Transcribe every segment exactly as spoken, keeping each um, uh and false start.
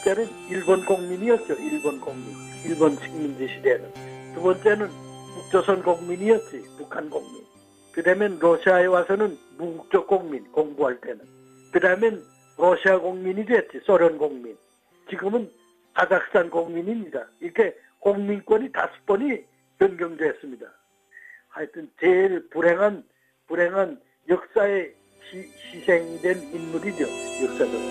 첫째는 일본 국민이었죠. 일본 국민. 일본 식민지 시대는. 두 번째는 북조선 국민이었지. 북한 국민. 그 다음엔 러시아에 와서는 무국적 국민, 공부할 때는. 그 다음엔 러시아 국민이 됐지. 소련 국민. 지금은 카자흐스탄 국민입니다. 이렇게 국민권이 다섯 번이 변경됐습니다. 하여튼 제일 불행한 불행한 역사의 시, 희생이 된 인물이죠. 역사적으로.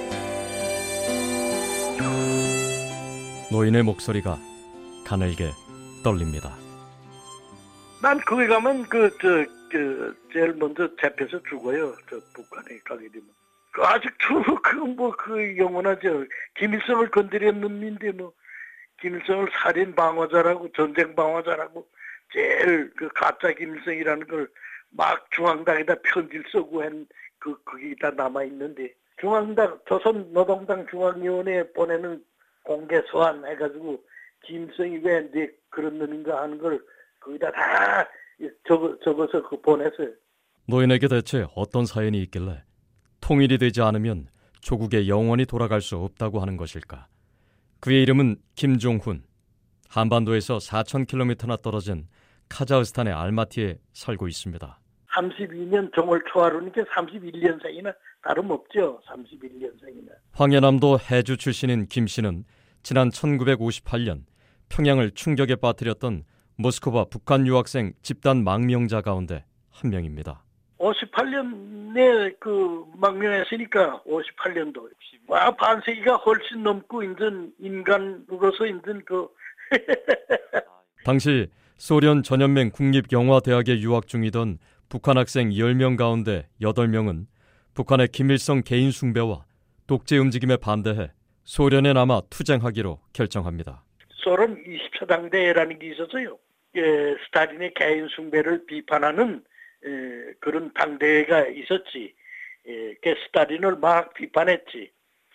노인의 목소리가 가늘게 떨립니다. 난 거기 가면 그, 저, 그, 제일 먼저 잡혀서 죽어요. 저 북한에 가게 되면. 그 아직도 그 뭐 그 영원하죠. 김일성을 건드린 놈인데 뭐 김일성을 살인 방어자라고 전쟁 방어자라고 제일 그 가짜 김일성이라는 걸 막 중앙당에다 편지를 쓰고 한 그 그게 다 남아 있는데 중앙당 조선노동당 중앙위원회에 보내는 공개 소환 해가지고 김일성이 왜 내 그런 놈인가 하는 걸 거기다 다 적어 적어서 그 보냈어요. 노인에게 대체 어떤 사연이 있길래 통일이 되지 않으면 조국에 영원히 돌아갈 수 없다고 하는 것일까? 그의 이름은 김종훈. 한반도에서 사천 킬로미터나 떨어진 카자흐스탄의 알마티에 살고 있습니다. 삼십이 년 정월 초하루니까 삼십일 년생이나 다름없죠. 삼십일 년생이나. 황해남도 해주 출신인 김 씨는 지난 천구백오십팔 년 평양을 충격에 빠뜨렸던 모스크바 북한 유학생 집단 망명자 가운데 한 명입니다. 오십팔 년에 그 망명했으니까 오십팔 년도 와 반세기가 훨씬 넘고 인전 인간으로서 인전 그 당시 소련 전연맹 국립영화대학에 유학 중이던 북한 학생 열 명 가운데 여덟 명은 북한의 김일성 개인 숭배와 독재 움직임에 반대해 소련에 남아 투쟁하기로 결정합니다. 소련 이십 차 당대회라는 게 있었어요. 예, 스탈린의 개인 숭배를 비판하는 에, 그런 당대회가 있었지. 에, 그 스탈린을 막 비판했지.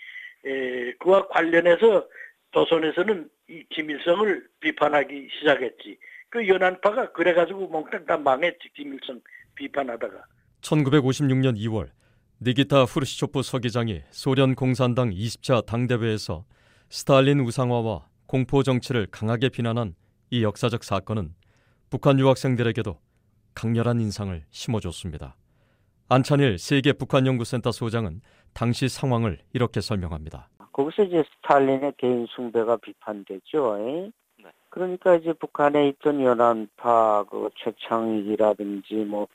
에, 그와 관련해서 조선에서는 이 김일성을 비판하기 시작했지. 그 연한파가 그래가지고 몽땅 다 망했지. 김일성 비판하다가. 천구백오십육 년 이월 니기타 후르시초프 서기장이 소련 공산당 이십 차 당대회에서 스탈린 우상화와 공포 정치를 강하게 비난한 이 역사적 사건은 북한 유학생들에게도 강렬한 인상을 심어줬습니다. 안찬일 세계 북한연구센터 소장은 당시 상황을 이렇게 설명합니다. 거기서 이제 스탈린의 개인 숭배가 비판되죠. 네. 그러니까 이제 북한에 있던 연한파, 그 최창익이라든지 뭐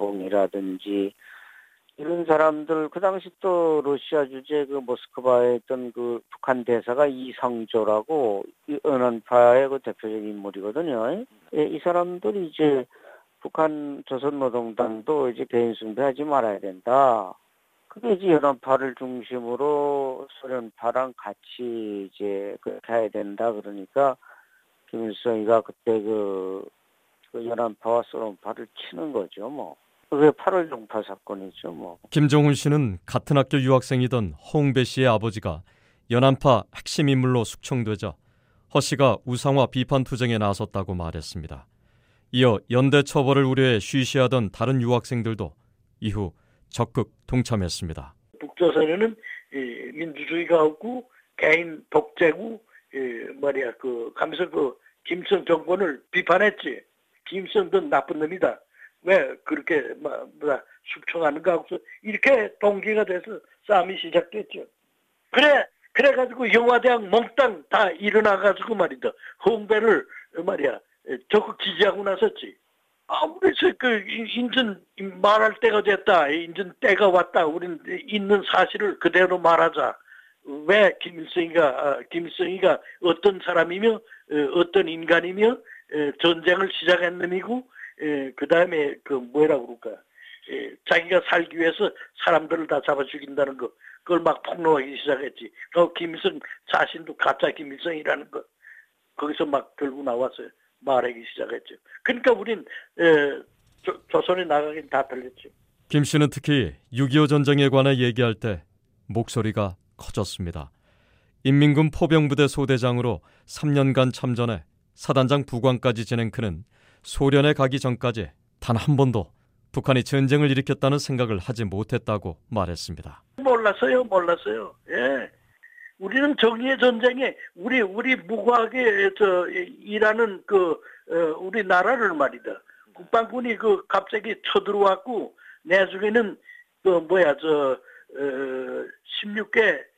김주봉이라든지 이런 사람들, 그 당시 또 러시아 주재 그 모스크바에 있던 그 북한 대사가 이상조라고 이 연한파의 그 대표적인 인물이거든요. 예, 이 사람들이 이제 북한 조선노동당도 이제 개인 숭배하지 말아야 된다. 그게 이제 연한파를 중심으로 소련파랑 같이 이제 그렇게 해야 된다. 그러니까 김일성이가 그때 그, 그 연한파와 소련파를 치는 거죠, 뭐. 그게 팔월 종파 사건이죠, 뭐. 김종훈 씨는 같은 학교 유학생이던 허웅배 씨의 아버지가 연한파 핵심 인물로 숙청되자 허 씨가 우상화 비판 투쟁에 나섰다고 말했습니다. 이어 연대 처벌을 우려해 쉬쉬하던 다른 유학생들도 이후 적극 동참했습니다. 북조선에는 민주주의가 없고 개인 독재고 말이야 그 가면서 그 김일성 정권을 비판했지. 김일성도 나쁜 놈이다. 왜 그렇게 막 뭐야 숙청하는가 하고서 이렇게 동기가 돼서 싸움이 시작됐죠. 그래 그래가지고 영화대학 몽땅 다 일어나가지고 말이다. 허웅배를 말이야 적극 지지하고 나섰지. 아무래도 그 인전 말할 때가 됐다. 인전 때가 왔다. 우린 있는 사실을 그대로 말하자. 왜 김일성이가 김일성이가 어떤 사람이며 어떤 인간이며 전쟁을 시작한 놈이고 그 다음에 그 뭐라고 그럴까 자기가 살기 위해서 사람들을 다 잡아 죽인다는 거 그걸 막 폭로하기 시작했지. 그 김일성 자신도 가짜 김일성이라는 거 거기서 막 들고 나와서 말하기 시작했죠. 그러니까 우린 에, 조, 조선에 나가긴 다 들렸죠. 김 씨는 특히 육이오 전쟁에 관해 얘기할 때 목소리가 커졌습니다. 인민군 포병부대 소대장으로 삼 년간 참전해 사단장 부관까지 지낸 그는 소련에 가기 전까지 단 한 번도 북한이 전쟁을 일으켰다는 생각을 하지 못했다고 말했습니다. 몰랐어요. 몰랐어요. 예. 우리는 정의의 전쟁에 우리 우리 무고하게 저 일하는 그 어, 우리 나라를 말이다. 국방군이 그 갑자기 쳐들어왔고 내중에는 그 뭐야 저 어, 십육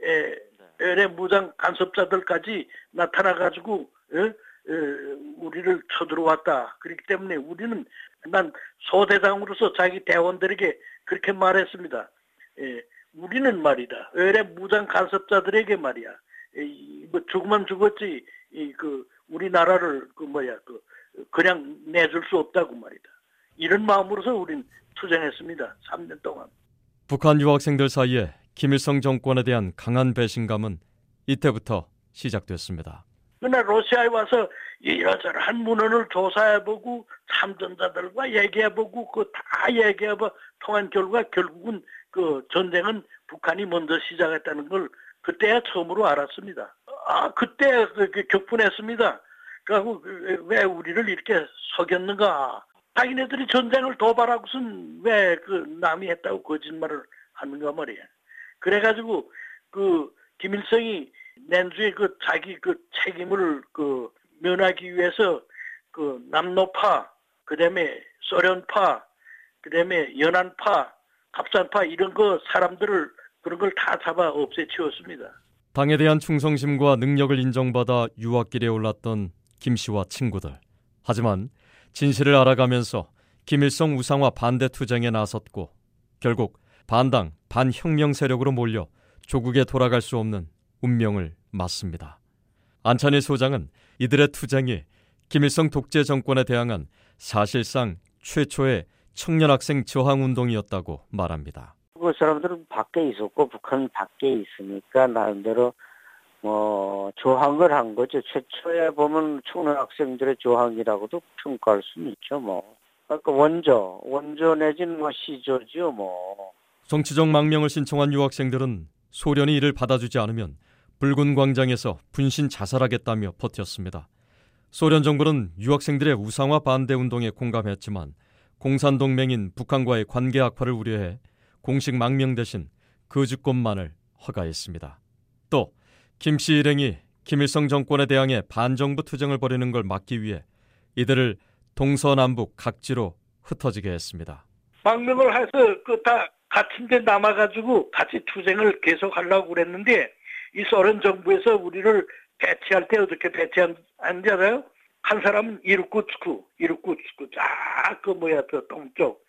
개의 무장 간섭자들까지 나타나가지고 어? 어, 우리를 쳐들어왔다. 그렇기 때문에 우리는 난 소대장으로서 자기 대원들에게 그렇게 말했습니다. 예, 우리는 말이다. 외래 무장 간섭자들에게 말이야. 이, 뭐 죽으면 죽었지. 이, 그 우리나라를 그 뭐야 그 그냥 내줄 수 없다고 말이다. 이런 마음으로서 우린 투쟁했습니다. 삼 년 동안. 북한 유학생들 사이에 김일성 정권에 대한 강한 배신감은 이때부터 시작됐습니다. 그러나 러시아에 와서 이러저러한 문헌을 조사해보고 참전자들과 얘기해보고 그 다 얘기해보 통한 결과 결국은 그 전쟁은 북한이 먼저 시작했다는 걸 그때야 처음으로 알았습니다. 아 그때 격분했습니다. 그리고 왜 우리를 이렇게 속였는가? 자기네들이 전쟁을 도발하고선 왜 그 남이 했다고 거짓말을 하는가 말이야. 그래가지고 그 김일성이 nen주에 그 자기 그 책임을 그 면하기 위해서 그 남노파, 그다음에 소련파, 그다음에 연안파, 합산파 이런 거 사람들을 그런 걸 다 잡아 없애치웠습니다. 당에 대한 충성심과 능력을 인정받아 유학길에 올랐던 김 씨와 친구들. 하지만 진실을 알아가면서 김일성 우상화 반대 투쟁에 나섰고 결국 반당, 반혁명 세력으로 몰려 조국에 돌아갈 수 없는 운명을 맞습니다. 안찬일 소장은 이들의 투쟁이 김일성 독재 정권에 대항한 사실상 최초의 청년학생 저항운동이었다고 말합니다. 그 사람들은 밖에 있었고 북한 밖에 있으니까 나름대로 뭐 저항을 한 거죠. 최초에 보면 청년학생들의 저항이라고도 평가할 수는 있죠. 뭐 그러니까 원조, 원조 내지는 뭐 시조죠. 뭐 정치적 망명을 신청한 유학생들은 소련이 이를 받아주지 않으면 붉은 광장에서 분신 자살하겠다며 버텼습니다. 소련 정부는 유학생들의 우상화 반대 운동에 공감했지만 공산동맹인 북한과의 관계 악화를 우려해 공식 망명 대신 거주권만을 허가했습니다. 또 김 씨 일행이 김일성 정권에 대항해 반정부 투쟁을 벌이는 걸 막기 위해 이들을 동서남북 각지로 흩어지게 했습니다. 망명을 해서 그 다 같은 데 남아가지고 같이 투쟁을 계속하려고 그랬는데 이 소련 정부에서 우리를 배치할 때 어떻게 배치한지 알아요? 한 사람은 이르쿠츠크, 이르쿠츠크, 자, 그 뭐야, 저 동쪽.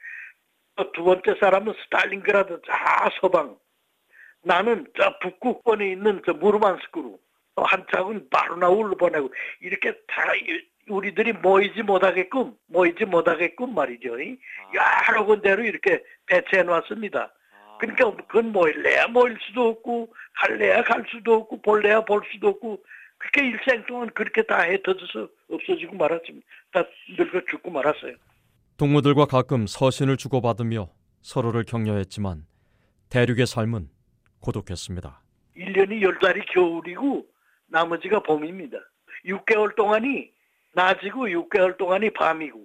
두 번째 사람은 스탈린그라드, 자, 서방. 나는 저 북극권에 있는 저 무르만스크로. 또 한 짝은 바르나울로 보내고. 이렇게 다 우리들이 모이지 못하게끔, 모이지 못하게끔 말이죠. 여러 군데로 이렇게 배치해 놨습니다. 그러니까 그건 모일래야 모일 수도 없고, 갈래야 갈 수도 없고, 볼래야 볼 수도 없고, 그렇게 일생 동안 그렇게 다 흩어져서 없어지고 말았습니다. 다 늙어 죽고 말았어요. 동무들과 가끔 서신을 주고받으며 서로를 격려했지만 대륙의 삶은 고독했습니다. 일 년이 열 달이 겨울이고 나머지가 봄입니다. 육 개월 동안이 낮이고 육 개월 동안이 밤이고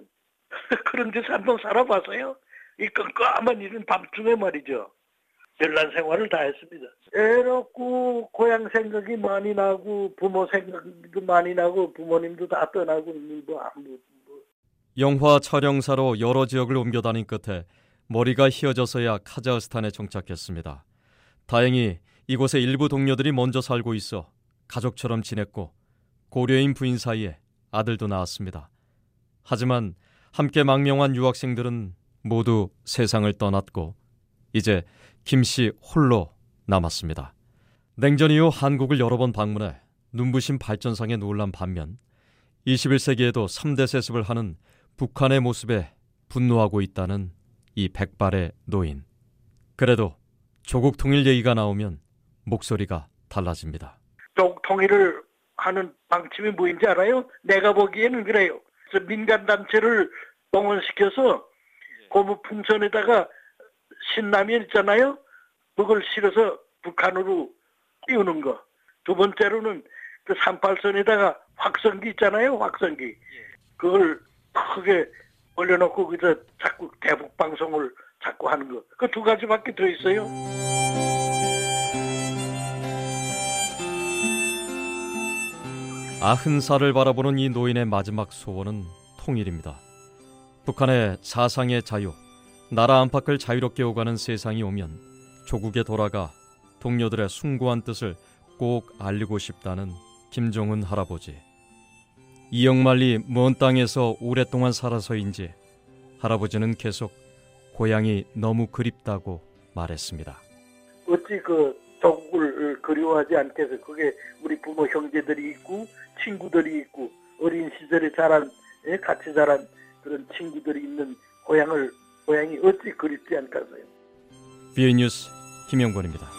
그런 데서 한번 살아봤어요? 이 깜깜한 이런 밤중에 말이죠. 연란 생활을 다 했습니다. 애롭고 고향 생각이 많이 나고 부모 생각도 많이 나고 부모님도 다 떠나고 뭐 아무 뭐. 영화 촬영사로 여러 지역을 옮겨 다닌 끝에 머리가 휘어져서야 카자흐스탄에 정착했습니다. 다행히 이곳에 일부 동료들이 먼저 살고 있어 가족처럼 지냈고 고려인 부인 사이에 아들도 낳았습니다. 하지만 함께 망명한 유학생들은 모두 세상을 떠났고 이제 김 씨 홀로 남았습니다. 냉전 이후 한국을 여러 번 방문해 눈부신 발전상에 놀란 반면 이십일 세기에도 삼 대 세습을 하는 북한의 모습에 분노하고 있다는 이 백발의 노인. 그래도 조국 통일 얘기가 나오면 목소리가 달라집니다. 조국 통일을 하는 방침이 뭐인지 알아요? 내가 보기에는 그래요. 그래서 민간단체를 동원시켜서 고무풍선에다가 신라면 있잖아요. 그걸 실어서 북한으로 띄우는 거. 두 번째로는 그 삼팔선에다가 확성기 있잖아요. 확성기. 그걸 크게 올려놓고 그저 자꾸 대북 방송을 자꾸 하는 거. 그 두 가지밖에 더 있어요. 아흔 살을 바라보는 이 노인의 마지막 소원은 통일입니다. 북한의 사상의 자유, 나라 안팎을 자유롭게 오가는 세상이 오면 조국에 돌아가 동료들의 숭고한 뜻을 꼭 알리고 싶다는 김정은 할아버지. 이역만리 먼 땅에서 오랫동안 살아서인지 할아버지는 계속 고향이 너무 그립다고 말했습니다. 어찌 그 조국을 그리워하지 않겠어. 그게 우리 부모 형제들이 있고 친구들이 있고 어린 시절에 자란 같이 자란 그런 친구들이 있는 고향을 고향이 어찌 그립지 않겠어요. 비오이 뉴스 김영권입니다.